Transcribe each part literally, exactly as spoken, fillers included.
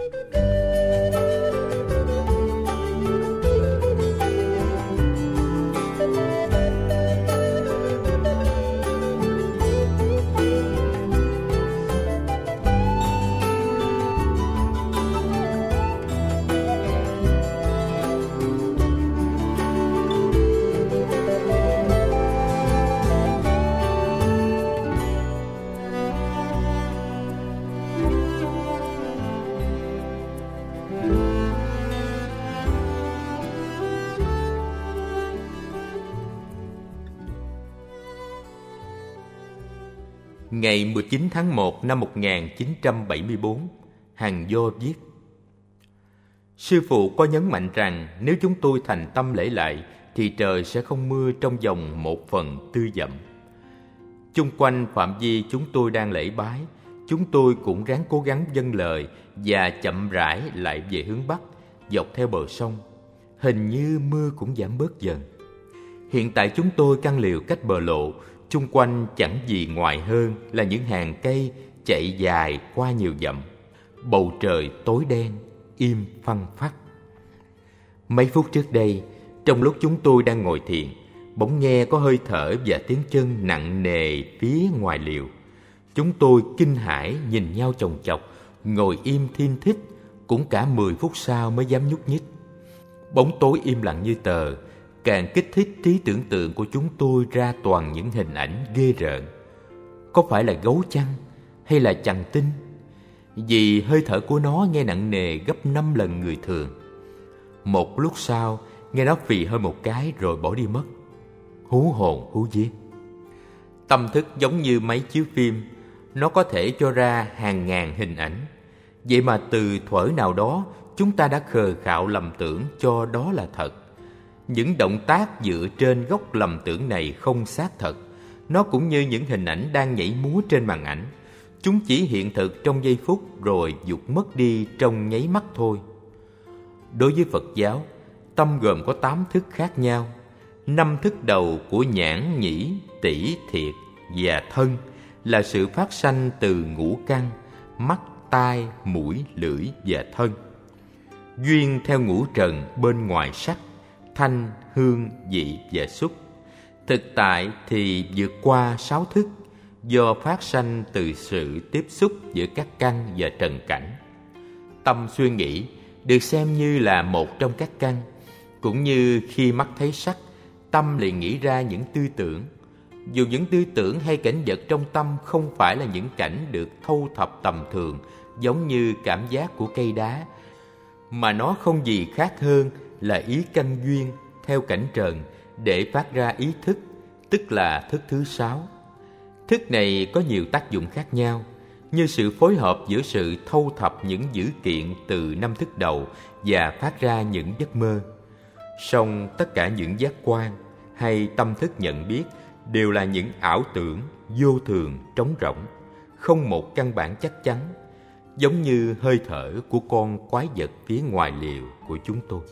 Ngày mười chín tháng một năm một nghìn chín trăm bảy mươi tư, Hằng Do viết: Sư phụ có nhấn mạnh rằng nếu chúng tôi thành tâm lễ lại thì trời sẽ không mưa trong vòng một phần tư dặm. Chung quanh phạm vi chúng tôi đang lễ bái, chúng tôi cũng ráng cố gắng vâng lời và chậm rãi lại về hướng Bắc, dọc theo bờ sông. Hình như mưa cũng giảm bớt dần. Hiện tại chúng tôi căn lều cách bờ lộ, chung quanh chẳng gì ngoài hơn là những hàng cây chạy dài qua nhiều dặm. Bầu trời tối đen, im phăng phắc. Mấy phút trước đây, trong lúc chúng tôi đang ngồi thiền, bỗng nghe có hơi thở và tiếng chân nặng nề phía ngoài liều. Chúng tôi kinh hãi nhìn nhau chồng chọc, ngồi im thiên thít, cũng cả mười phút sau mới dám nhúc nhích. Bóng tối im lặng như tờ, càng kích thích trí tưởng tượng của chúng tôi ra toàn những hình ảnh ghê rợn. Có phải là gấu chăng hay là chằn tinh? Vì hơi thở của nó nghe nặng nề gấp năm lần người thường. Một lúc sau, nghe nó phì hơi một cái rồi bỏ đi mất. Hú hồn hú vía. Tâm thức giống như máy chiếu phim, nó có thể cho ra hàng ngàn hình ảnh. Vậy mà từ thuở nào đó, chúng ta đã khờ khạo lầm tưởng cho đó là thật. Những động tác dựa trên gốc lầm tưởng này không xác thật. Nó cũng như những hình ảnh đang nhảy múa trên màn ảnh. Chúng chỉ hiện thực trong giây phút rồi vụt mất đi trong nháy mắt thôi. Đối với Phật giáo, tâm gồm có tám thức khác nhau. Năm thức đầu của nhãn, nhĩ, tỷ, thiệt và thân là sự phát sanh từ ngũ căn: mắt, tai, mũi, lưỡi và thân. Duyên theo ngũ trần bên ngoài sắc, thanh, hương, vị và xúc. Thực tại thì vượt qua sáu thức, do phát sanh từ sự tiếp xúc giữa các căn và trần cảnh. Tâm suy nghĩ được xem như là một trong các căn. Cũng như khi mắt thấy sắc, tâm liền nghĩ ra những tư tưởng. Dù những tư tưởng hay cảnh vật trong tâm không phải là những cảnh được thâu thập tầm thường, giống như cảm giác của cây đá, mà nó không gì khác hơn là ý căn duyên theo cảnh trần để phát ra ý thức, tức là thức thứ sáu. Thức này có nhiều tác dụng khác nhau, như sự phối hợp giữa sự thâu thập những dữ kiện từ năm thức đầu và phát ra những giấc mơ. Song tất cả những giác quan hay tâm thức nhận biết đều là những ảo tưởng vô thường, trống rỗng, không một căn bản chắc chắn, giống như hơi thở của con quái vật phía ngoài liều của chúng tôi.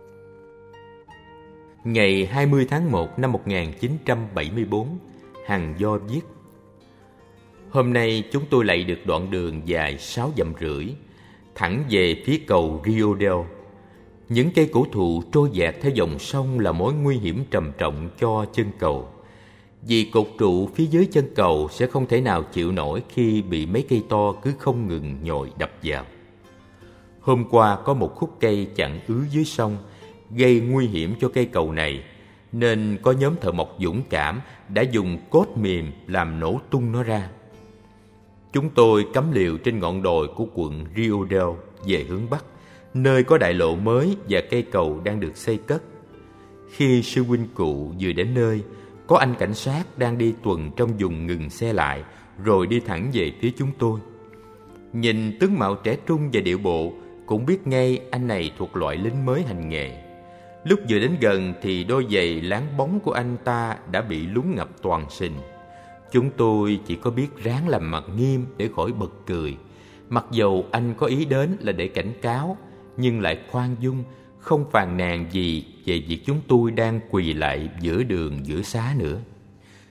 Ngày hai mươi tháng một năm một nghìn chín trăm bảy mươi tư, Hằng Do viết: Hôm nay chúng tôi lạy được đoạn đường dài sáu dặm rưỡi, thẳng về phía cầu Rio Del. Những cây cổ thụ trôi dạt theo dòng sông là mối nguy hiểm trầm trọng cho chân cầu, vì cột trụ phía dưới chân cầu sẽ không thể nào chịu nổi khi bị mấy cây to cứ không ngừng nhồi đập vào. Hôm qua có một khúc cây chặn ứ dưới sông, gây nguy hiểm cho cây cầu này, nên có nhóm thợ mộc dũng cảm đã dùng cốt mềm làm nổ tung nó ra. Chúng tôi cắm lều trên ngọn đồi của quận Rio Del về hướng Bắc, nơi có đại lộ mới và cây cầu đang được xây cất. Khi sư huynh cụ vừa đến nơi, có anh cảnh sát đang đi tuần trong vùng ngừng xe lại, rồi đi thẳng về phía chúng tôi. Nhìn tướng mạo trẻ trung và điệu bộ, cũng biết ngay anh này thuộc loại lính mới hành nghề. Lúc vừa đến gần thì đôi giày láng bóng của anh ta đã bị lún ngập toàn sình. Chúng tôi chỉ có biết ráng làm mặt nghiêm để khỏi bật cười. Mặc dầu anh có ý đến là để cảnh cáo, nhưng lại khoan dung, không phàn nàn gì về việc chúng tôi đang quỳ lại giữa đường giữa xá nữa.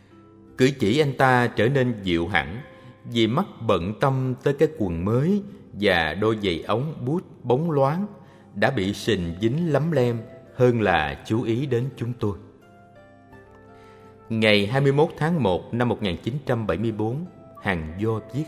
Cử chỉ anh ta trở nên dịu hẳn, vì mắt bận tâm tới cái quần mới và đôi giày ống bút bóng loáng đã bị sình dính lấm lem hơn là chú ý đến chúng tôi. Ngày hai mươi mốt tháng một năm một nghìn chín trăm bảy mươi bốn, Hằng Do viết: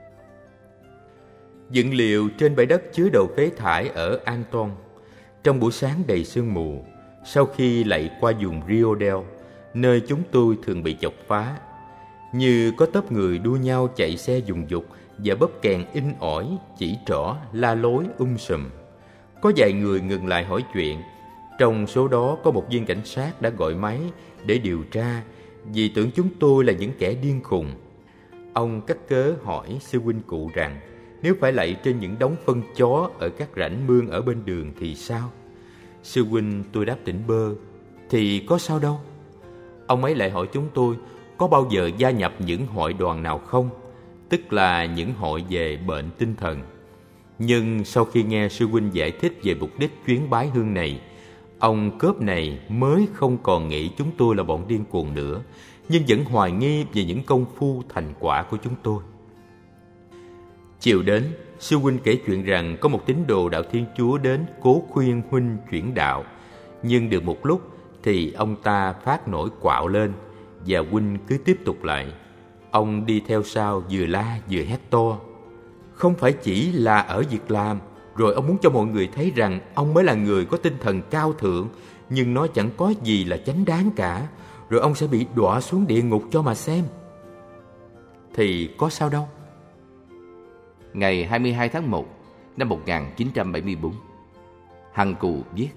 dựng liều trên bãi đất chứa đồ phế thải ở Anton. Trong buổi sáng đầy sương mù, sau khi lạy qua vùng Rio Del, nơi chúng tôi thường bị chọc phá, như có tốp người đua nhau chạy xe dùng dục và bóp kèn in ỏi, chỉ trỏ, la lối um sùm. Có vài người ngừng lại hỏi chuyện. Trong số đó có một viên cảnh sát đã gọi máy để điều tra vì tưởng chúng tôi là những kẻ điên khùng. Ông cắt cớ hỏi sư huynh cụ rằng nếu phải lạy trên những đống phân chó ở các rãnh mương ở bên đường thì sao? Sư huynh tôi đáp tỉnh bơ: thì có sao đâu. Ông ấy lại hỏi chúng tôi có bao giờ gia nhập những hội đoàn nào không, tức là những hội về bệnh tinh thần. Nhưng sau khi nghe sư huynh giải thích về mục đích chuyến bái hương này, ông cớp này mới không còn nghĩ chúng tôi là bọn điên cuồng nữa, nhưng vẫn hoài nghi về những công phu thành quả của chúng tôi. Chiều đến, sư huynh kể chuyện rằng có một tín đồ đạo Thiên Chúa đến cố khuyên huynh chuyển đạo, nhưng được một lúc thì ông ta phát nổi quạo lên và huynh cứ tiếp tục lại. Ông đi theo sau vừa la vừa hét to. Không phải chỉ là ở việc làm, rồi ông muốn cho mọi người thấy rằng ông mới là người có tinh thần cao thượng, nhưng nó chẳng có gì là chánh đáng cả, rồi ông sẽ bị đọa xuống địa ngục cho mà xem. Thì có sao đâu. Ngày hai mươi hai tháng một năm một nghìn chín trăm bảy mươi bốn, Hằng Cụ viết: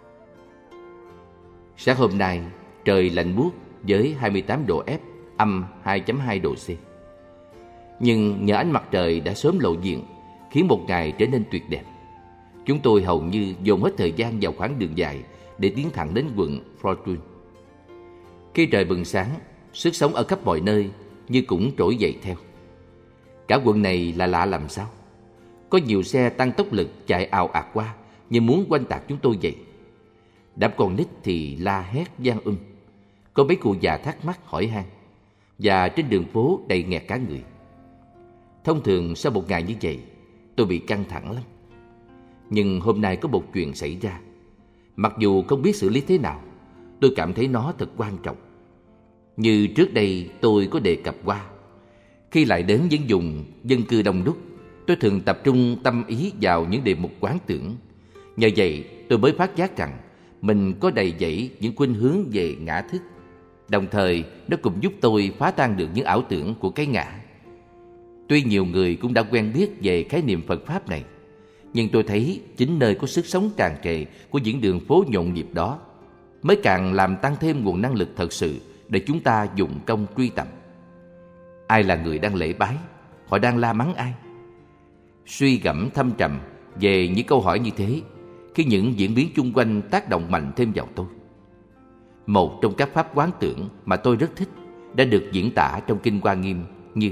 sáng hôm nay trời lạnh buốt với hai mươi tám độ F, âm hai phẩy hai độ C. Nhưng nhờ ánh mặt trời đã sớm lộ diện, khiến một ngày trở nên tuyệt đẹp. Chúng tôi hầu như dồn hết thời gian vào khoảng đường dài để tiến thẳng đến quận Fortune. Khi trời bừng sáng, sức sống ở khắp mọi nơi như cũng trỗi dậy theo. Cả quận này là lạ làm sao. Có nhiều xe tăng tốc lực chạy ào ạt qua như muốn quanh tạc chúng tôi vậy. Đám con nít thì la hét vang um. Có mấy cụ già thắc mắc hỏi han, và trên đường phố đầy nghẹt cả người. Thông thường sau một ngày như vậy, tôi bị căng thẳng lắm. Nhưng hôm nay có một chuyện xảy ra. Mặc dù không biết xử lý thế nào, tôi cảm thấy nó thật quan trọng. Như trước đây tôi có đề cập qua, khi lại đến những vùng dân cư đông đúc, tôi thường tập trung tâm ý vào những đề mục quán tưởng. Nhờ vậy tôi mới phát giác rằng mình có đầy dẫy những khuynh hướng về ngã thức. Đồng thời nó cũng giúp tôi phá tan được những ảo tưởng của cái ngã. Tuy nhiều người cũng đã quen biết về khái niệm Phật Pháp này, nhưng tôi thấy chính nơi có sức sống tràn trề của những đường phố nhộn nhịp đó mới càng làm tăng thêm nguồn năng lực thật sự để chúng ta dụng công truy tầm. Ai là người đang lễ bái? Họ đang la mắng ai? Suy gẫm thâm trầm về những câu hỏi như thế khi những diễn biến chung quanh tác động mạnh thêm vào tôi. Một trong các pháp quán tưởng mà tôi rất thích đã được diễn tả trong Kinh Hoa Nghiêm như: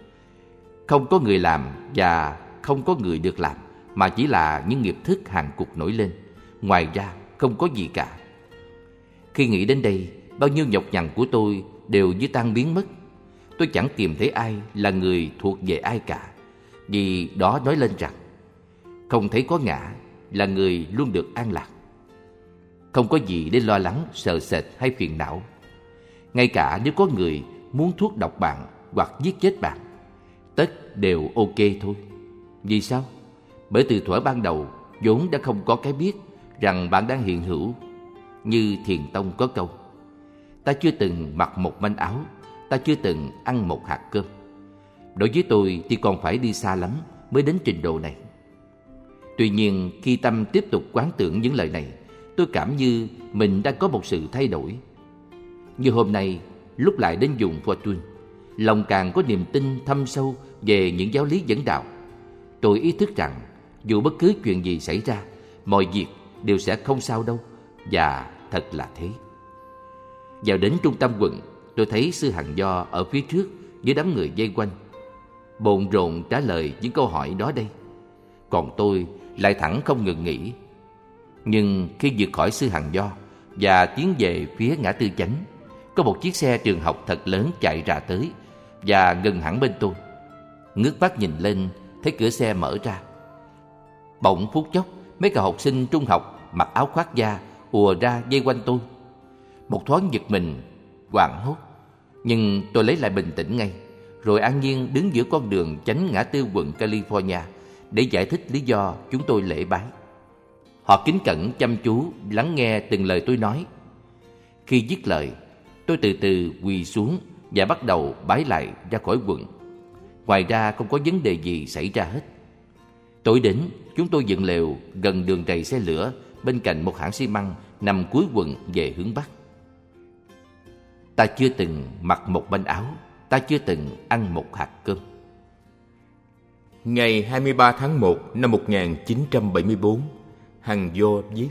không có người làm và không có người được làm, mà chỉ là những nghiệp thức hàng cục nổi lên. Ngoài ra không có gì cả. Khi nghĩ đến đây, bao nhiêu nhọc nhằn của tôi đều như tan biến mất. Tôi chẳng tìm thấy ai là người thuộc về ai cả, vì đó nói lên rằng không thấy có ngã là người luôn được an lạc. Không có gì để lo lắng, sợ sệt hay phiền não. Ngay cả nếu có người muốn thuốc độc bạn hoặc giết chết bạn, tất đều ok thôi. Vì sao? Bởi từ thuở ban đầu vốn đã không có cái biết rằng bạn đang hiện hữu. Như Thiền Tông có câu: ta chưa từng mặc một manh áo, ta chưa từng ăn một hạt cơm. Đối với tôi thì còn phải đi xa lắm mới đến trình độ này. Tuy nhiên khi tâm tiếp tục quán tưởng những lời này, tôi cảm như mình đang có một sự thay đổi. Như hôm nay, lúc lại đến vùng Fortune, lòng càng có niềm tin thâm sâu về những giáo lý dẫn đạo. Tôi ý thức rằng dù bất cứ chuyện gì xảy ra, mọi việc đều sẽ không sao đâu, và thật là thế. Vào đến trung tâm quận, tôi thấy sư Hằng Do ở phía trước với đám người vây quanh, bồn rộn trả lời những câu hỏi đó đây. Còn tôi lại thẳng không ngừng nghỉ. Nhưng khi vượt khỏi sư Hằng Do và tiến về phía ngã tư Chánh, có một chiếc xe trường học thật lớn chạy ra tới và ngừng hẳn bên tôi. Ngước mắt nhìn lên, thấy cửa xe mở ra. Bỗng phút chốc, mấy cậu học sinh trung học mặc áo khoác da ùa ra vây quanh tôi. Một thoáng giật mình, hoảng hốt, nhưng tôi lấy lại bình tĩnh ngay, rồi an nhiên đứng giữa con đường chánh ngã tư quận California để giải thích lý do chúng tôi lễ bái. Họ kính cẩn chăm chú lắng nghe từng lời tôi nói. Khi dứt lời, tôi từ từ quỳ xuống và bắt đầu bái lại ra khỏi quận. Ngoài ra không có vấn đề gì xảy ra hết. Tối đến, chúng tôi dựng lều gần đường rầy xe lửa bên cạnh một hãng xi măng nằm cuối quận về hướng Bắc. Ta chưa từng mặc một banh áo, ta chưa từng ăn một hạt cơm. Ngày hai mươi ba tháng một năm một nghìn chín trăm bảy mươi tư, Hằng Do viết: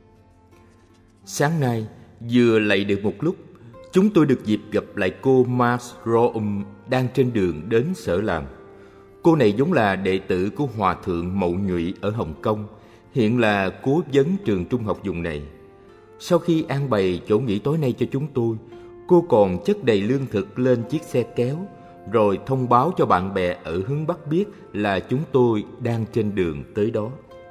Sáng nay, vừa lạy được một lúc, chúng tôi được dịp gặp lại cô Mars Roum đang trên đường đến sở làm. Cô này vốn là đệ tử của Hòa thượng Mậu Nhụy ở Hồng Kông, hiện là cố vấn trường trung học vùng này. Sau khi an bày chỗ nghỉ tối nay cho chúng tôi, cô còn chất đầy lương thực lên chiếc xe kéo, rồi thông báo cho bạn bè ở hướng Bắc biết là chúng tôi đang trên đường tới đó.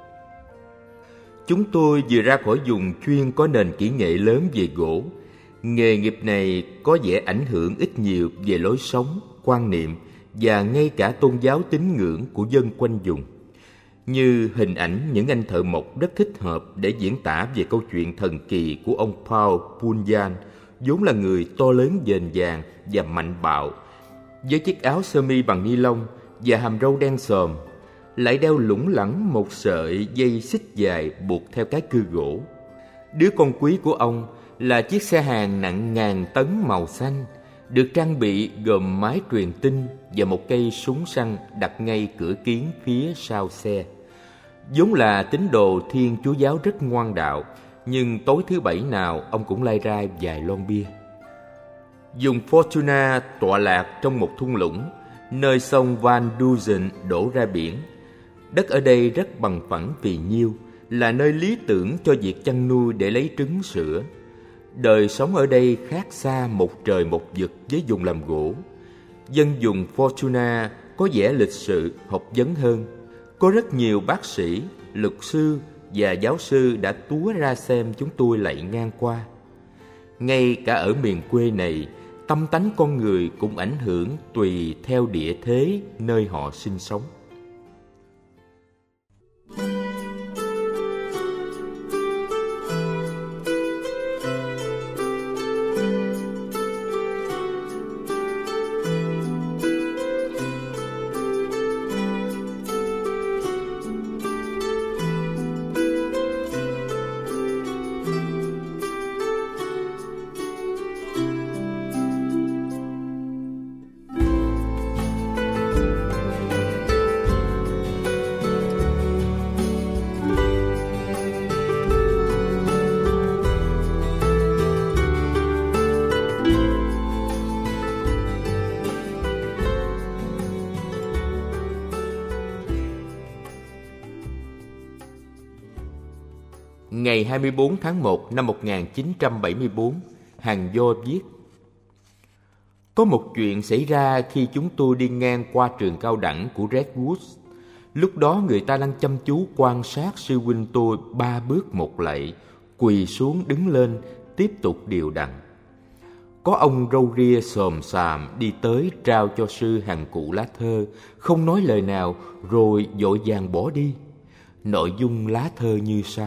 Chúng tôi vừa ra khỏi vùng chuyên có nền kỹ nghệ lớn về gỗ. Nghề nghiệp này có vẻ ảnh hưởng ít nhiều về lối sống, quan niệm và ngay cả tôn giáo tín ngưỡng của dân quanh vùng. Như hình ảnh những anh thợ mộc rất thích hợp để diễn tả về câu chuyện thần kỳ của ông Paul Bunyan, vốn là người to lớn dền dàng và mạnh bạo, với chiếc áo sơ mi bằng ni lông và hàm râu đen xòm, lại đeo lủng lẳng một sợi dây xích dài buộc theo cái cưa gỗ. Đứa con quý của ông là chiếc xe hàng nặng ngàn tấn màu xanh, được trang bị gồm máy truyền tin và một cây súng săn đặt ngay cửa kiến phía sau xe. Vốn là tín đồ Thiên Chúa giáo rất ngoan đạo, nhưng tối thứ bảy nào ông cũng lai ra vài lon bia. Vùng Fortuna tọa lạc trong một thung lũng, nơi sông Van Duzen đổ ra biển. Đất ở đây rất bằng phẳng phì nhiêu, là nơi lý tưởng cho việc chăn nuôi để lấy trứng sữa. Đời sống ở đây khác xa một trời một vực với vùng làm gỗ. Dân vùng Fortuna có vẻ lịch sự, học vấn hơn. Có rất nhiều bác sĩ, luật sư và giáo sư đã túa ra xem chúng tôi lạy ngang qua. Ngay cả ở miền quê này, tâm tánh con người cũng ảnh hưởng tùy theo địa thế nơi họ sinh sống. Ngày hai mươi tư tháng một năm một nghìn chín trăm bảy mươi tư, Hằng Do viết: Có một chuyện xảy ra khi chúng tôi đi ngang qua trường cao đẳng của Redwoods. Lúc đó người ta đang chăm chú quan sát sư huynh tôi ba bước một lạy, quỳ xuống đứng lên, tiếp tục điều đặn. Có ông râu ria xồm xàm đi tới trao cho sư hàng cụ lá thơ, không nói lời nào rồi vội vàng bỏ đi. Nội dung lá thơ như sau: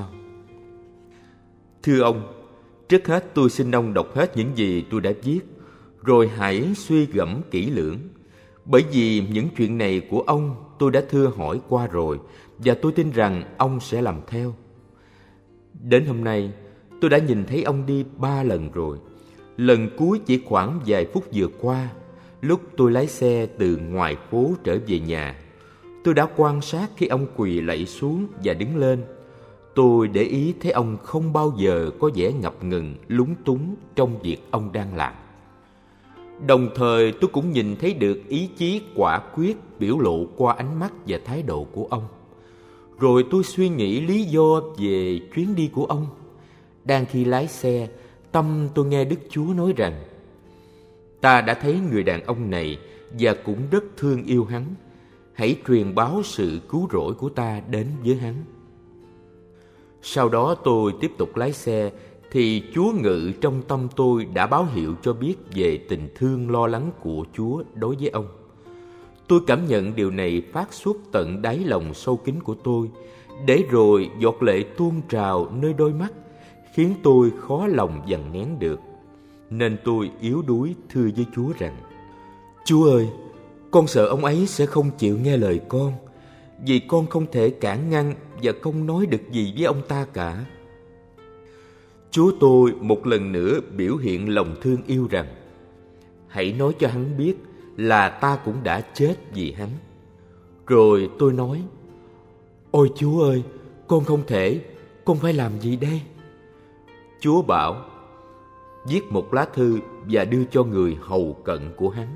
Thưa ông, trước hết tôi xin ông đọc hết những gì tôi đã viết, rồi hãy suy gẫm kỹ lưỡng. Bởi vì những chuyện này của ông tôi đã thưa hỏi qua rồi, và tôi tin rằng ông sẽ làm theo. Đến hôm nay, tôi đã nhìn thấy ông đi ba lần rồi. Lần cuối chỉ khoảng vài phút vừa qua, lúc tôi lái xe từ ngoài phố trở về nhà. Tôi đã quan sát khi ông quỳ lạy xuống và đứng lên. Tôi để ý thấy ông không bao giờ có vẻ ngập ngừng, lúng túng trong việc ông đang làm. Đồng thời tôi cũng nhìn thấy được ý chí quả quyết biểu lộ qua ánh mắt và thái độ của ông. Rồi tôi suy nghĩ lý do về chuyến đi của ông. Đang khi lái xe, tâm tôi nghe Đức Chúa nói rằng: Ta đã thấy người đàn ông này và cũng rất thương yêu hắn. hãy truyền báo sự cứu rỗi của ta đến với hắn. Sau đó tôi tiếp tục lái xe, thì Chúa ngự trong tâm tôi đã báo hiệu cho biết về tình thương lo lắng của Chúa đối với ông. Tôi cảm nhận điều này phát xuất tận đáy lòng sâu kín của tôi, để rồi giọt lệ tuôn trào nơi đôi mắt, khiến tôi khó lòng dằn nén được. Nên tôi yếu đuối thưa với Chúa rằng: Chúa ơi, con sợ ông ấy sẽ không chịu nghe lời con, vì con không thể cản ngăn và không nói được gì với ông ta cả. Chúa tôi một lần nữa biểu hiện lòng thương yêu rằng: hãy nói cho hắn biết là ta cũng đã chết vì hắn. Rồi tôi nói: ôi Chúa ơi, con không thể, con phải làm gì đây? Chúa bảo: viết một lá thư và đưa cho người hầu cận của hắn.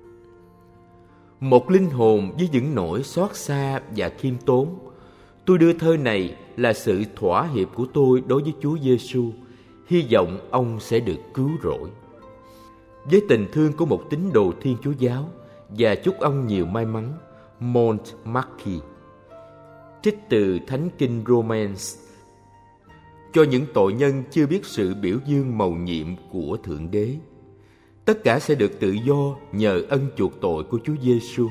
Một linh hồn với những nỗi xót xa và khiêm tốn, tôi đưa thơ này là sự thỏa hiệp của tôi đối với Chúa Giêsu, hy vọng ông sẽ được cứu rỗi. Với tình thương của một tín đồ Thiên Chúa giáo, và chúc ông nhiều may mắn. Mont Marquis. Trích từ Thánh Kinh Romans. Cho những tội nhân chưa biết sự biểu dương mầu nhiệm của Thượng Đế, tất cả sẽ được tự do nhờ ân chuộc tội của Chúa Giêsu.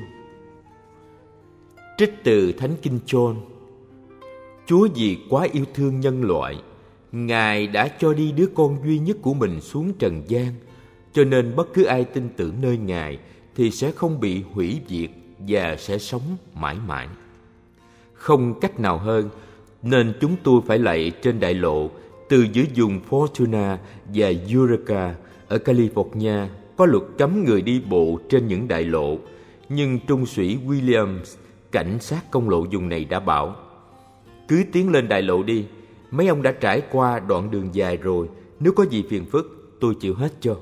Trích từ Thánh Kinh John. Chúa vì quá yêu thương nhân loại, Ngài đã cho đi đứa con duy nhất của mình xuống trần gian, cho nên bất cứ ai tin tưởng nơi Ngài thì sẽ không bị hủy diệt và sẽ sống mãi mãi. Không cách nào hơn, nên chúng tôi phải lạy trên đại lộ từ giữa vùng Fortuna và Eureka ở California có luật cấm người đi bộ trên những đại lộ, nhưng trung sĩ Williams, cảnh sát công lộ vùng này đã bảo: cứ tiến lên đại lộ đi, mấy ông đã trải qua đoạn đường dài rồi, nếu có gì phiền phức tôi chịu hết cho.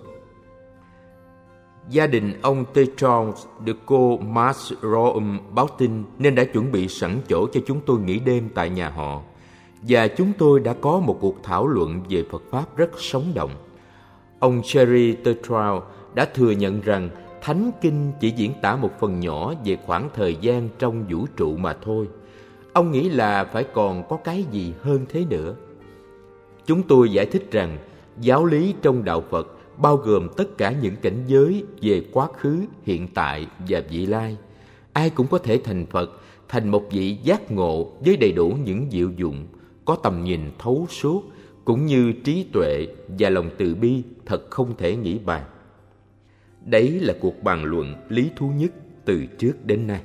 Gia đình ông T. Charles được cô Marsh Roam báo tin nên đã chuẩn bị sẵn chỗ cho chúng tôi nghỉ đêm tại nhà họ, và chúng tôi đã có một cuộc thảo luận về Phật Pháp rất sống động. Ông Cherry Tetrault đã thừa nhận rằng Thánh Kinh chỉ diễn tả một phần nhỏ về khoảng thời gian trong vũ trụ mà thôi. Ông nghĩ là phải còn có cái gì hơn thế nữa. Chúng tôi giải thích rằng giáo lý trong đạo Phật bao gồm tất cả những cảnh giới về quá khứ, hiện tại và vị lai. Ai cũng có thể thành Phật, thành một vị giác ngộ với đầy đủ những diệu dụng, có tầm nhìn thấu suốt, cũng như trí tuệ và lòng từ bi thật không thể nghĩ bàn. Đấy là cuộc bàn luận lý thú nhất từ trước đến nay.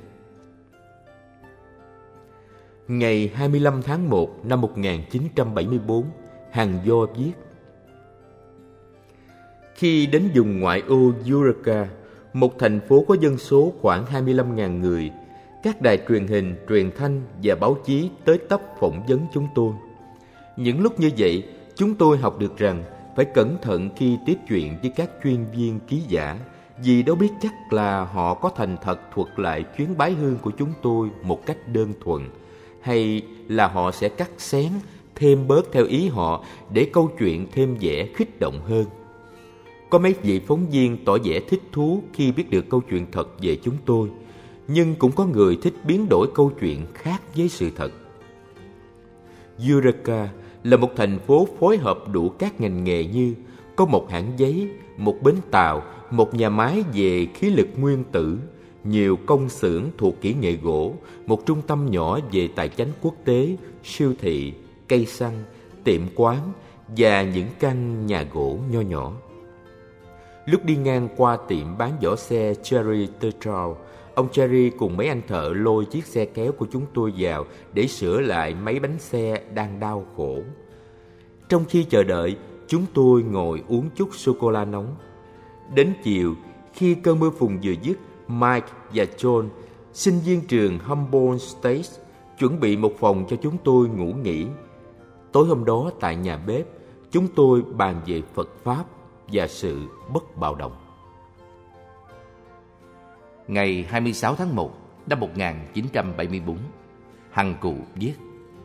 Ngày hai mươi lăm tháng một năm một nghìn chín trăm bảy mươi tư, Hàn Do viết: khi đến vùng ngoại ô Eureka, một thành phố có dân số khoảng hai mươi lăm nghìn người, các đài truyền hình, truyền thanh và báo chí tới tấp phỏng vấn chúng tôi. Những lúc như vậy, chúng tôi học được rằng phải cẩn thận khi tiếp chuyện với các chuyên viên ký giả, vì đâu biết chắc là họ có thành thật thuật lại chuyến bái hương của chúng tôi một cách đơn thuần, hay là họ sẽ cắt xén, thêm bớt theo ý họ để câu chuyện thêm vẻ khích động hơn. Có mấy vị phóng viên tỏ vẻ thích thú khi biết được câu chuyện thật về chúng tôi, nhưng cũng có người thích biến đổi câu chuyện khác với sự thật. Eureka là một thành phố phối hợp đủ các ngành nghề như có một hãng giấy, một bến tàu, một nhà máy về khí lực nguyên tử, nhiều công xưởng thuộc kỹ nghệ gỗ, một trung tâm nhỏ về tài chánh quốc tế, siêu thị, cây xăng, tiệm quán và những căn nhà gỗ nho nhỏ. Lúc đi ngang qua tiệm bán vỏ xe Cherry Tetrault, ông Cherry cùng mấy anh thợ lôi chiếc xe kéo của chúng tôi vào để sửa lại mấy bánh xe đang đau khổ. Trong khi chờ đợi, chúng tôi ngồi uống chút sô-cô-la nóng. Đến chiều, khi cơn mưa phùn vừa dứt, Mike và John, sinh viên trường Humboldt State, chuẩn bị một phòng cho chúng tôi ngủ nghỉ. Tối hôm đó tại nhà bếp, chúng tôi bàn về Phật Pháp và sự bất bạo động. Ngày hai mươi sáu tháng một năm một nghìn chín trăm bảy mươi tư, Hằng Cụ viết: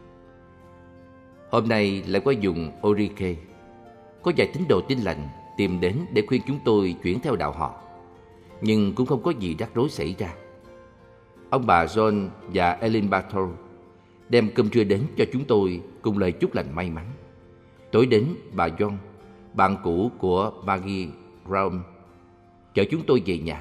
hôm nay lại qua vùng Orike. Có vài tín đồ tin lành tìm đến để khuyên chúng tôi chuyển theo đạo họ, nhưng cũng không có gì rắc rối xảy ra. ông bà John và Ellen Bartow đem cơm trưa đến cho chúng tôi cùng lời chúc lành may mắn. Tối đến, bà John, bạn cũ của Maggie Brown, chở chúng tôi về nhà.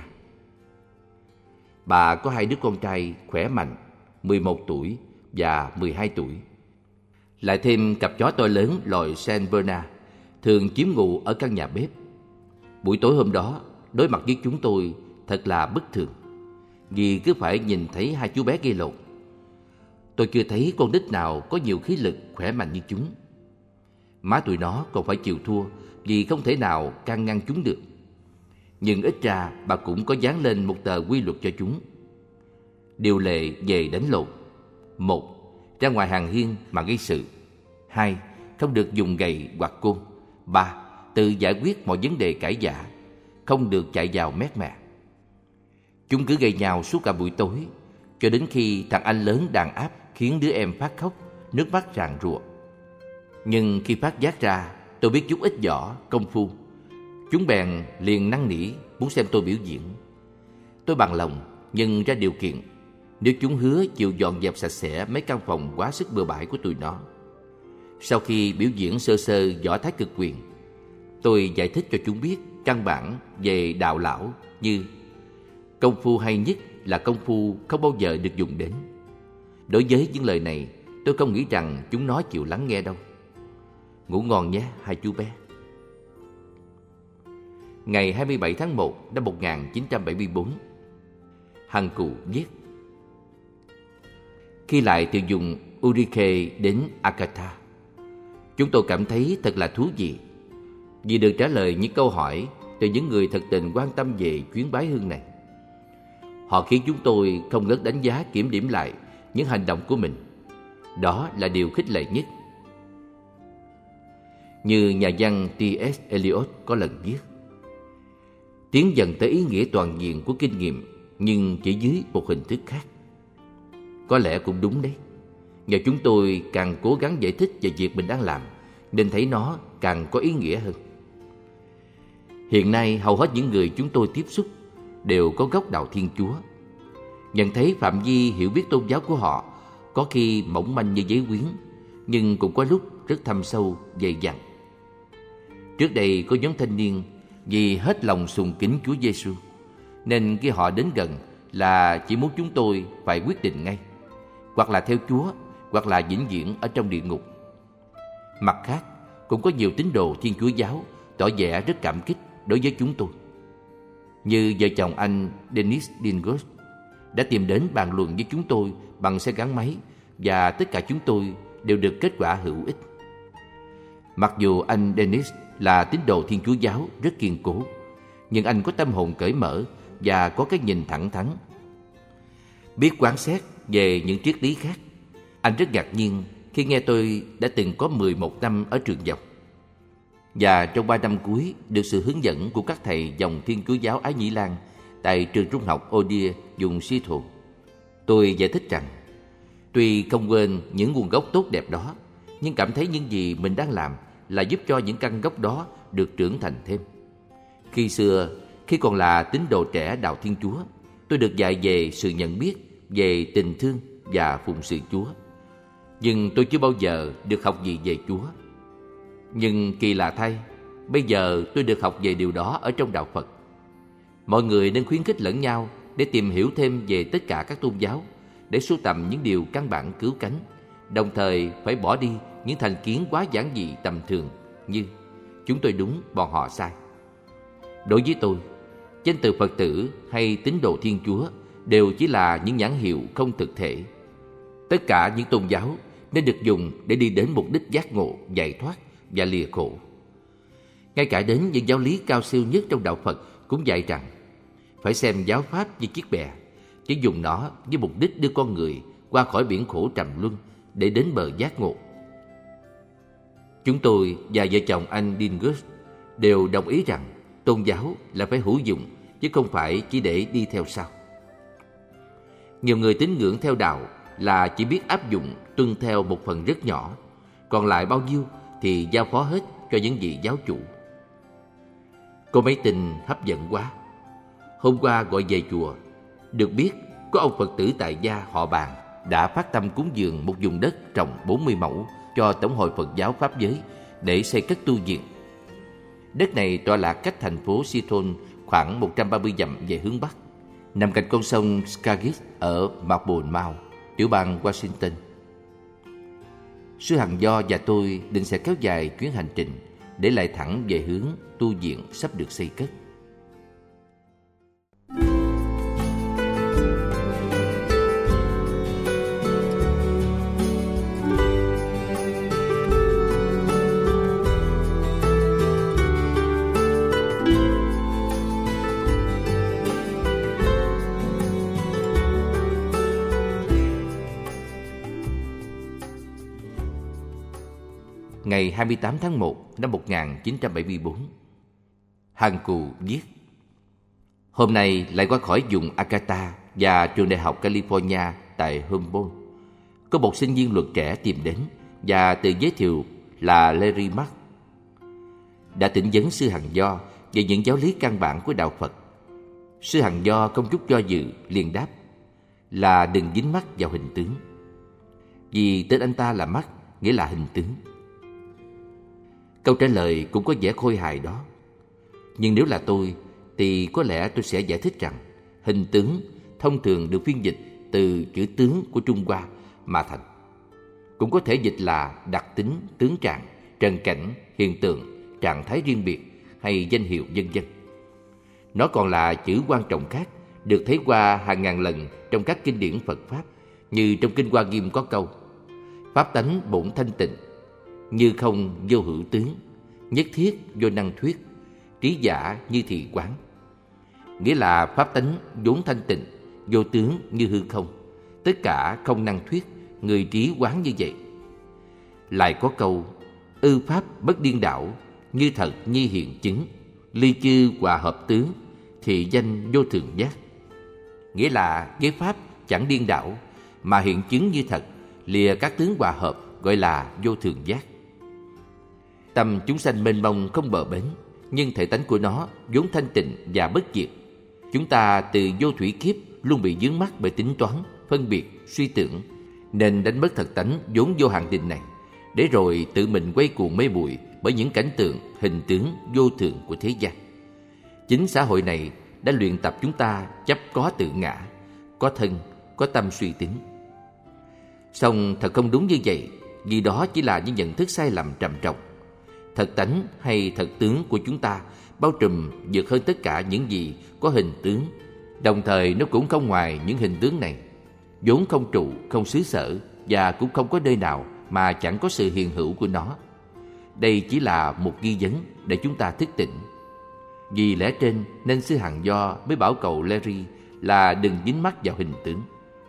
Bà có hai đứa con trai khỏe mạnh, mười một tuổi và mười hai tuổi. Lại thêm cặp chó to lớn loại Saint Bernard thường chiếm ngụ ở căn nhà bếp. Buổi tối hôm đó, đối mặt với chúng tôi thật là bất thường, vì cứ phải nhìn thấy hai chú bé gây lộn. Tôi chưa thấy con nít nào có nhiều khí lực khỏe mạnh như chúng. Má tụi nó còn phải chịu thua vì không thể nào can ngăn chúng được. Nhưng ít ra bà cũng có dán lên một tờ quy luật cho chúng. Điều lệ về đánh lộn: một. Ra ngoài hàng hiên mà gây sự. Hai. Không được dùng gậy hoặc côn. Ba. Tự giải quyết mọi vấn đề cãi vã, không được chạy vào mét mẹ. Chúng cứ gây nhau suốt cả buổi tối, cho đến khi thằng anh lớn đàn áp khiến đứa em phát khóc, nước mắt ràn rụa. Nhưng khi phát giác ra tôi biết chút ít võ, công phu, chúng bèn liền năn nỉ muốn xem tôi biểu diễn. Tôi bằng lòng, nhưng ra điều kiện nếu chúng hứa chịu dọn dẹp sạch sẽ mấy căn phòng quá sức bừa bãi của tụi nó. Sau khi biểu diễn sơ sơ võ thái cực quyền, tôi giải thích cho chúng biết căn bản về đạo lão như công phu hay nhất là công phu không bao giờ được dùng đến. Đối với những lời này, tôi không nghĩ rằng chúng nó chịu lắng nghe đâu. Ngủ ngon nhé hai chú bé. Ngày hai mươi bảy tháng một năm một nghìn chín trăm bảy mươi tư, Hằng Cụ viết: Khi lại từ vùng Urike đến Akata, chúng tôi cảm thấy thật là thú vị vì được trả lời những câu hỏi từ những người thật tình quan tâm về chuyến bái hương này. Họ khiến chúng tôi không ngớt đánh giá kiểm điểm lại những hành động của mình. Đó là điều khích lệ nhất. Như nhà văn T S Eliot có lần viết: tiến dần tới ý nghĩa toàn diện của kinh nghiệm, nhưng chỉ dưới một hình thức khác. Có lẽ cũng đúng đấy. Nhờ chúng tôi càng cố gắng giải thích về việc mình đang làm, nên thấy nó càng có ý nghĩa hơn. Hiện nay hầu hết những người chúng tôi tiếp xúc đều có gốc đạo Thiên Chúa. Nhận thấy phạm vi hiểu biết tôn giáo của họ có khi mỏng manh như giấy quyến, nhưng cũng có lúc rất thâm sâu, dày dặn. Trước đây có nhóm thanh niên vì hết lòng sùng kính Chúa Giêsu, nên khi họ đến gần là chỉ muốn chúng tôi phải quyết định ngay, hoặc là theo Chúa, hoặc là vĩnh viễn ở trong địa ngục. Mặt khác, cũng có nhiều tín đồ Thiên Chúa giáo tỏ vẻ rất cảm kích đối với chúng tôi. Như vợ chồng anh Dennis Dingos đã tìm đến bàn luận với chúng tôi bằng xe gắn máy, và tất cả chúng tôi đều được kết quả hữu ích. Mặc dù anh Dennis là tín đồ Thiên Chúa giáo rất kiên cố, nhưng anh có tâm hồn cởi mở và có cái nhìn thẳng thắn. Biết quán xét về những triết lý khác, anh rất ngạc nhiên khi nghe tôi đã từng có mười một năm ở trường dòng. Và trong ba năm cuối được sự hướng dẫn của các thầy dòng Thiên Chúa giáo Ái Nhĩ Lan tại trường trung học Odia vùng Seattle, tôi giải thích rằng tuy không quên những nguồn gốc tốt đẹp đó, nhưng cảm thấy những gì mình đang làm là giúp cho những căn gốc đó được trưởng thành thêm. Khi xưa, khi còn là tín đồ trẻ đạo Thiên Chúa, tôi được dạy về sự nhận biết, về tình thương và phụng sự Chúa. Nhưng tôi chưa bao giờ được học gì về Chúa. Nhưng kỳ lạ thay, bây giờ tôi được học về điều đó ở trong đạo Phật. Mọi người nên khuyến khích lẫn nhau để tìm hiểu thêm về tất cả các tôn giáo, để sưu tầm những điều căn bản cứu cánh, đồng thời phải bỏ đi những thành kiến quá giản dị tầm thường như chúng tôi đúng, bọn họ sai. Đối với tôi, danh từ Phật tử hay tín đồ Thiên Chúa đều chỉ là những nhãn hiệu không thực thể. Tất cả những tôn giáo nên được dùng để đi đến mục đích giác ngộ, giải thoát và lìa khổ. Ngay cả đến những giáo lý cao siêu nhất trong đạo Phật cũng dạy rằng phải xem giáo pháp như chiếc bè, chỉ dùng nó với mục đích đưa con người qua khỏi biển khổ trầm luân để đến bờ giác ngộ. Chúng tôi và vợ chồng anh Dingus đều đồng ý rằng tôn giáo là phải hữu dụng, chứ không phải chỉ để đi theo sau. Nhiều người tín ngưỡng theo đạo là chỉ biết áp dụng, tuân theo một phần rất nhỏ, còn lại bao nhiêu thì giao phó hết cho những vị giáo chủ. Có mấy tin hấp dẫn quá. Hôm qua gọi về chùa, được biết có ông Phật tử tại gia họ Bàn đã phát tâm cúng dường một vùng đất trồng bốn mươi mẫu cho Tổng hội Phật giáo Pháp giới để xây cất tu viện. Đất này tọa lạc cách thành phố Seattle khoảng một trăm ba mươi dặm về hướng Bắc, nằm cạnh con sông Skagit ở Marble Mount, tiểu bang Washington. Sư Hằng Do và tôi định sẽ kéo dài chuyến hành trình để lại thẳng về hướng tu viện sắp được xây cất. Ngày hai mươi tám tháng một năm một nghìn chín trăm bảy mươi tư, Hằng Cù viết: Hôm nay lại qua khỏi vùng Arcata và trường đại học California tại Humboldt, có một sinh viên luật trẻ tìm đến và tự giới thiệu là Larry Mark. Đã thỉnh vấn sư Hằng Do về những giáo lý căn bản của đạo Phật. Sư Hằng Do không chút do dự liền đáp là đừng dính mắc vào hình tướng, vì tên anh ta là Mark nghĩa là hình tướng. Câu trả lời cũng có vẻ khôi hài đó. Nhưng nếu là tôi thì có lẽ tôi sẽ giải thích rằng hình tướng thông thường được phiên dịch từ chữ tướng của Trung Hoa mà thành. Cũng có thể dịch là đặc tính, tướng trạng, trần cảnh, hiện tượng, trạng thái riêng biệt hay danh hiệu vân vân. Nó còn là chữ quan trọng khác được thấy qua hàng ngàn lần trong các kinh điển Phật Pháp, như trong Kinh Hoa Nghiêm có câu: Pháp tánh bổn thanh tịnh, như không vô hữu tướng, nhất thiết vô năng thuyết, trí giả như thị quán. Nghĩa là pháp tánh vốn thanh tịnh, vô tướng như hư không, tất cả không năng thuyết, người trí quán như vậy. Lại có câu: ư pháp bất điên đảo, như thật nhi hiện chứng, ly chư hòa hợp tướng, thị danh vô thường giác. Nghĩa là với pháp chẳng điên đảo, mà hiện chứng như thật, lìa các tướng hòa hợp, gọi là vô thường giác. Tâm chúng sanh mênh mông không bờ bến, nhưng thể tánh của nó vốn thanh tịnh và bất diệt. Chúng ta từ vô thủy kiếp luôn bị vướng mắc bởi tính toán, phân biệt, suy tưởng, nên đánh mất thật tánh vốn vô hạn định này, để rồi tự mình quay cuồng mê muội bởi những cảnh tượng, hình tướng vô thường của thế gian. Chính xã hội này đã luyện tập chúng ta chấp có tự ngã, có thân, có tâm suy tính. Song thật không đúng như vậy, vì đó chỉ là những nhận thức sai lầm trầm trọng. Thật tánh hay thật tướng của chúng ta bao trùm vượt hơn tất cả những gì có hình tướng. Đồng thời nó cũng không ngoài những hình tướng này, vốn không trụ, không xứ sở, và cũng không có nơi nào mà chẳng có sự hiện hữu của nó. Đây chỉ là một ghi vấn để chúng ta thức tỉnh. Vì lẽ trên nên sư Hằng Do mới bảo cậu Larry là đừng dính mắc vào hình tướng.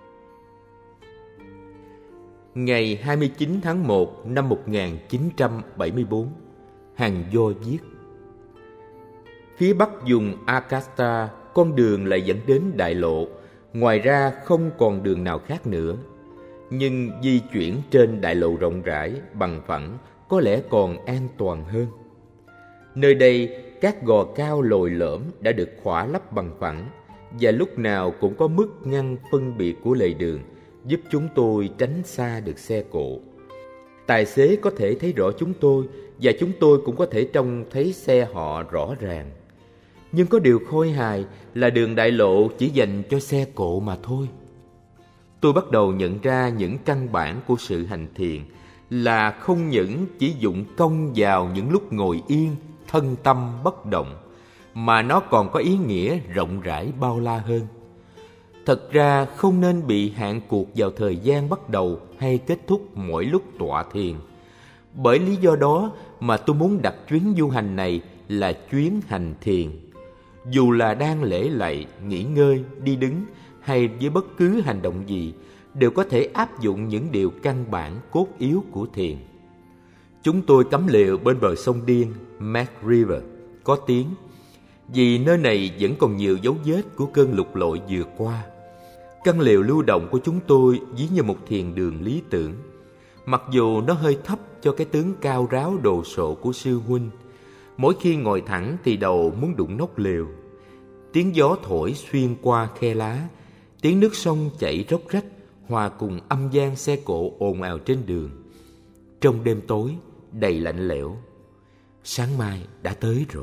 Ngày hai mươi chín tháng một năm một nghìn chín trăm bảy mươi tư, Hằng Do viết: Phía bắc vùng Augusta, con đường lại dẫn đến đại lộ, ngoài ra không còn đường nào khác nữa. Nhưng di chuyển trên đại lộ rộng rãi, bằng phẳng có lẽ còn an toàn hơn. Nơi đây các gò cao lồi lõm đã được khỏa lấp bằng phẳng, và lúc nào cũng có mức ngăn phân biệt của lề đường, giúp chúng tôi tránh xa được xe cộ. Tài xế có thể thấy rõ chúng tôi, và chúng tôi cũng có thể trông thấy xe họ rõ ràng. Nhưng có điều khôi hài là đường đại lộ chỉ dành cho xe cộ mà thôi. Tôi bắt đầu nhận ra những căn bản của sự hành thiền là không những chỉ dụng công vào những lúc ngồi yên, thân tâm bất động, mà nó còn có ý nghĩa rộng rãi bao la hơn. Thật ra không nên bị hạn cuộc vào thời gian bắt đầu hay kết thúc mỗi lúc tọa thiền. Bởi lý do đó mà tôi muốn đặt chuyến du hành này là chuyến hành thiền. Dù là đang lễ lạy, nghỉ ngơi, đi đứng hay với bất cứ hành động gì, đều có thể áp dụng những điều căn bản cốt yếu của thiền. Chúng tôi cắm lều bên bờ sông Điên, Mad River, có tiếng, vì nơi này vẫn còn nhiều dấu vết của cơn lụt lội vừa qua. Căn lều lưu động của chúng tôi ví như một thiền đường lý tưởng. Mặc dù nó hơi thấp cho cái tướng cao ráo đồ sộ của sư huynh, mỗi khi ngồi thẳng thì đầu muốn đụng nóc lều. Tiếng gió thổi xuyên qua khe lá, Tiếng nước sông chảy róc rách hòa cùng âm vang xe cộ ồn ào trên đường. Trong đêm tối đầy lạnh lẽo, sáng mai đã tới rồi.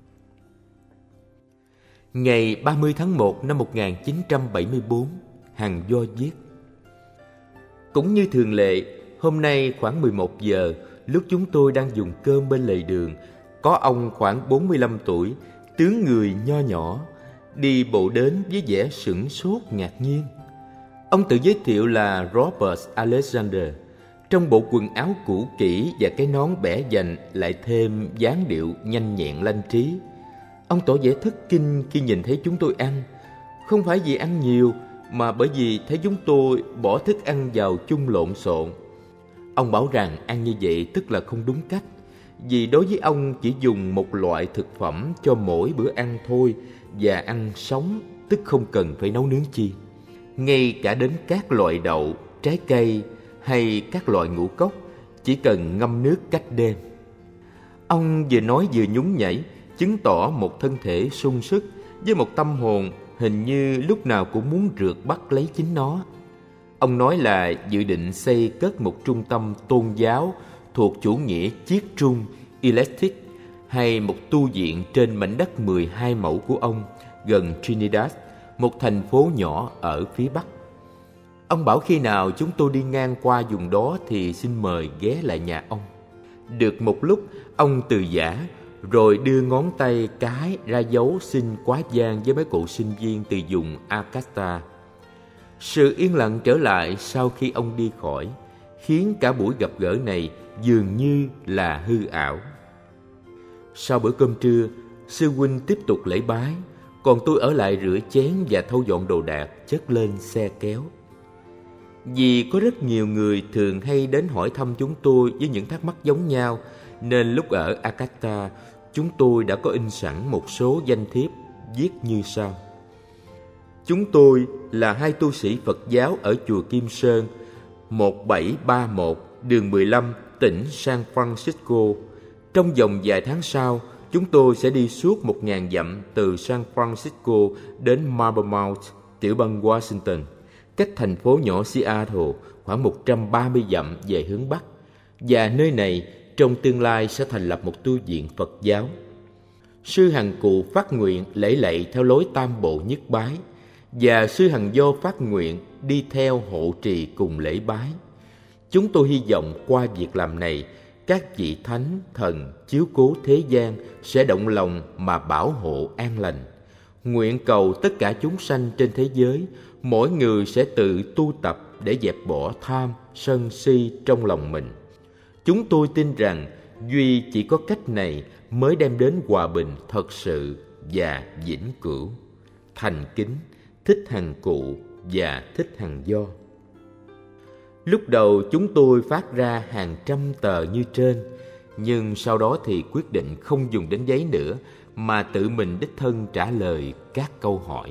Ngày ba mươi tháng một năm một nghìn chín trăm bảy mươi tư, Hằng Do viết: Cũng như thường lệ, hôm nay khoảng mười một giờ, lúc chúng tôi đang dùng cơm bên lề đường, có ông khoảng bốn mươi lăm tuổi, tướng người nho nhỏ, đi bộ đến với vẻ sửng sốt ngạc nhiên. Ông tự giới thiệu là Robert Alexander, trong bộ quần áo cũ kỹ và cái nón bẻ dành lại thêm dáng điệu nhanh nhẹn lanh trí. Ông tỏ vẻ thất kinh khi nhìn thấy chúng tôi ăn, không phải vì ăn nhiều mà bởi vì thấy chúng tôi bỏ thức ăn vào chung lộn xộn. Ông bảo rằng ăn như vậy tức là không đúng cách, vì đối với ông chỉ dùng một loại thực phẩm cho mỗi bữa ăn thôi, và ăn sống tức không cần phải nấu nướng chi. Ngay cả đến các loại đậu, trái cây hay các loại ngũ cốc chỉ cần ngâm nước cách đêm. Ông vừa nói vừa nhún nhảy, chứng tỏ một thân thể sung sức với một tâm hồn hình như lúc nào cũng muốn rượt bắt lấy chính nó. Ông nói là dự định xây cất một trung tâm tôn giáo thuộc chủ nghĩa chiết trung Eclectic, hay một tu viện trên mảnh đất mười hai mẫu của ông gần Trinidad, một thành phố nhỏ ở phía Bắc. Ông bảo khi nào chúng tôi đi ngang qua vùng đó thì xin mời ghé lại nhà ông. Được một lúc, ông từ giã, rồi đưa ngón tay cái ra dấu xin quá giang với mấy cụ sinh viên từ vùng Augusta. Sự yên lặng trở lại sau khi ông đi khỏi, khiến cả buổi gặp gỡ này dường như là hư ảo. Sau bữa cơm trưa, sư huynh tiếp tục lễ bái, còn tôi ở lại rửa chén và thâu dọn đồ đạc chất lên xe kéo. Vì có rất nhiều người thường hay đến hỏi thăm chúng tôi với những thắc mắc giống nhau, nên lúc ở Augusta, chúng tôi đã có in sẵn một số danh thiếp viết như sau: Chúng tôi là hai tu sĩ Phật giáo ở chùa Kim Sơn, một bảy ba một đường mười lăm, tỉnh San Francisco. Trong vòng vài tháng sau, chúng tôi sẽ đi suốt một ngàn dặm từ San Francisco đến Marble Mount, tiểu bang Washington, cách thành phố nhỏ Seattle khoảng một trăm ba mươi dặm về hướng Bắc. Và nơi này trong tương lai sẽ thành lập một tu viện Phật giáo. Sư Hằng Cụ phát nguyện lễ lạy theo lối tam bộ nhất bái, và sư Hằng Do phát nguyện đi theo hộ trì cùng lễ bái. Chúng tôi hy vọng qua việc làm này, các vị thánh, thần, chiếu cố thế gian sẽ động lòng mà bảo hộ an lành. Nguyện cầu tất cả chúng sanh trên thế giới, mỗi người sẽ tự tu tập để dẹp bỏ tham, sân si trong lòng mình. Chúng tôi tin rằng duy chỉ có cách này mới đem đến hòa bình thật sự và vĩnh cửu. Thành kính, Thích Hằng Cụ và Thích Hằng Do. Lúc đầu chúng tôi phát ra hàng trăm tờ như trên, nhưng sau đó thì quyết định không dùng đến giấy nữa, mà tự mình đích thân trả lời các câu hỏi.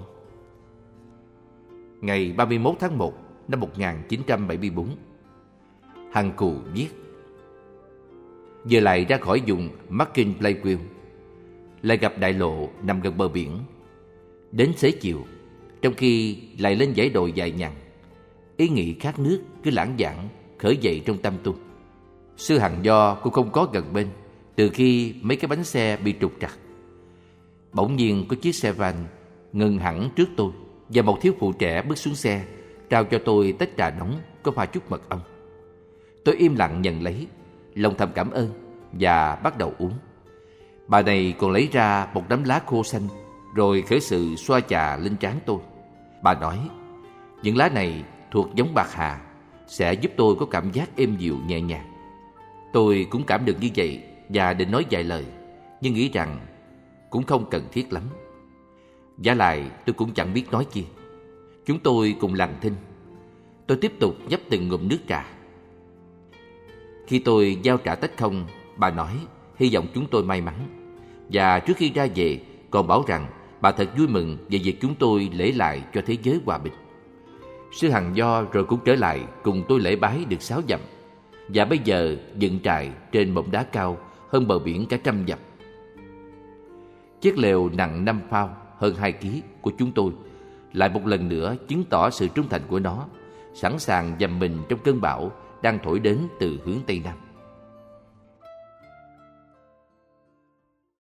Ngày ba mươi mốt tháng một năm một nghìn chín trăm bảy mươi tư, Hằng Cụ viết: Giờ lại ra khỏi vùng Markin Playville, lại gặp đại lộ nằm gần bờ biển. Đến xế chiều, trong khi lại lên dãy đồi dài nhằn, ý nghĩ khát nước cứ lãng vảng khởi dậy trong tâm tôi. Sư Hằng Do cũng không có gần bên từ khi mấy cái bánh xe bị trục trặc. Bỗng nhiên có chiếc xe van ngừng hẳn trước tôi, và một thiếu phụ trẻ bước xuống xe, trao cho tôi tách trà nóng có pha chút mật ong. Tôi im lặng nhận lấy, lòng thầm cảm ơn và bắt đầu uống. Bà này còn lấy ra một đám lá khô xanh, rồi khởi sự xoa chà lên trán tôi. Bà nói những lá này thuộc giống bạc hà, sẽ giúp tôi có cảm giác êm dịu nhẹ nhàng. Tôi cũng cảm được như vậy và định nói vài lời, nhưng nghĩ rằng cũng không cần thiết lắm. Vả lại tôi cũng chẳng biết nói chi. Chúng tôi cùng lặng thinh. Tôi tiếp tục nhấp từng ngụm nước trà. Khi tôi giao trả tách không, bà nói hy vọng chúng tôi may mắn, và trước khi ra về còn bảo rằng bà thật vui mừng về việc chúng tôi lễ lại cho thế giới hòa bình. Sư Hằng Do rồi cũng trở lại cùng tôi lễ bái được sáu dặm, và bây giờ dựng trại trên mỏm đá cao hơn bờ biển cả trăm dặm. Chiếc lều nặng năm phao hơn hai ký của chúng tôi lại một lần nữa chứng tỏ sự trung thành của nó, sẵn sàng dầm mình trong cơn bão đang thổi đến từ hướng Tây Nam.